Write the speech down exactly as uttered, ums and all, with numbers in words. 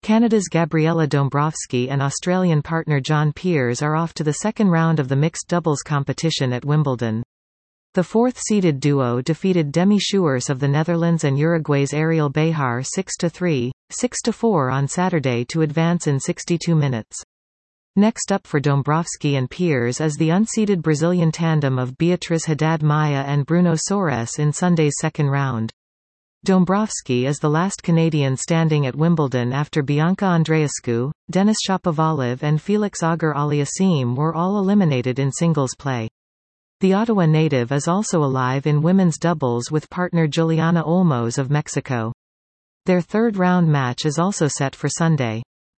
Canada's Gabriela Dombrovský and Australian partner John Peers are off to the second round of the mixed doubles competition at Wimbledon. The fourth-seeded duo defeated Demi Schuurs of the Netherlands and Uruguay's Ariel Bejar six to three, six to four on Saturday to advance in sixty-two minutes. Next up for Dombrovský and Peers is the unseeded Brazilian tandem of Beatriz Haddad Maia and Bruno Soares in Sunday's second round. Dombrovský is the last Canadian standing at Wimbledon after Bianca Andreescu, Denis Shapovalov and Felix Auger-Aliassime were all eliminated in singles play. The Ottawa native is also alive in women's doubles with partner Juliana Olmos of Mexico. Their third round match is also set for Sunday.